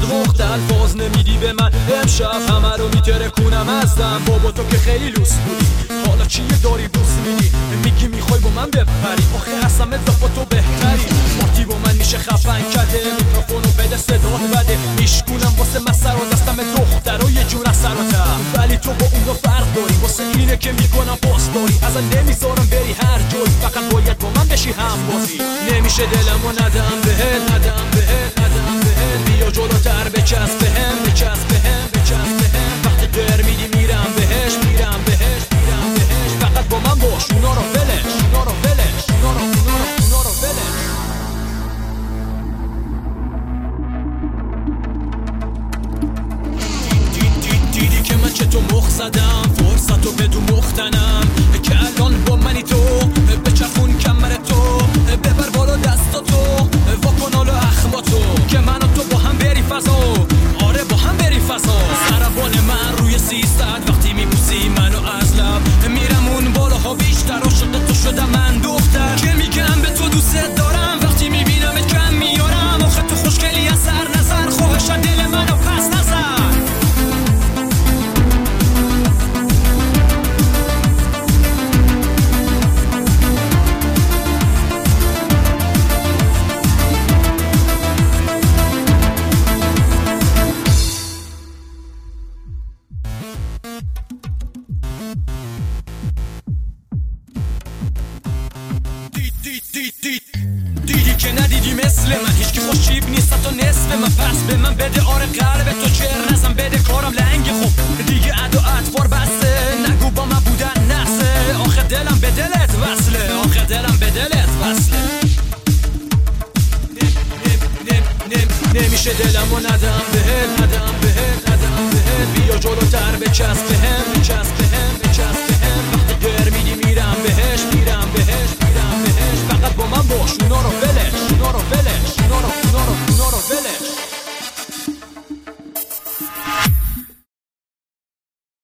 وقت الفاظ نمیدی به من امشب همه رو میترکونم ازم بابا تو که خیلی لوس بودی حالا چیه داری دوست میدی میگی میخوای با من بپری آخه هستم اضافه تو بهتری مارتی با من میشه خفن کده میکروفونو بده صدات بده میشکونم واسه مسر و دستم دختر و یه جون از سراتم ولی تو با اون فرق داری واسه اینه که میکنم پاس داری ازن نمیذارم بری هر جایی فقط باید با من بشی هم بازی نمیشه دلمو ندم بهت بیا جلوتر بچسب بهم وقتی در میدی میرم بهش فقط با من باش اونا رو ولش دیدی که من چطور مخ زدم فرصتو بدون مختنم که الان با منی تو بچرخون کمر تو ببر بالا دستاتو واکن حالا اخماتو که من و تو با هم بری فضا آره با هم بری فضا سربان من روی 300 وقتی میبوسی منو از لب میرم اون بالاها بیشتر عاشق تو شدم من دختر که میگم به تو دوست دارم وقتی میبینم کم میارم آخه تو خوشگلی از سر نظر خواهش دل منو پس نظر دیدی که ندیدی مثل من هیچکی خوشیب نیست تا نصف من پس به من بده آره قلب تو چر نزم بده کارم لنگ خوب دیگه عد و اطوار بسته نگو با من بودن نحسه آخه دلم به دلت وصله نمیشه دلمو ندم بهت بیا جلوتر بچسب بهم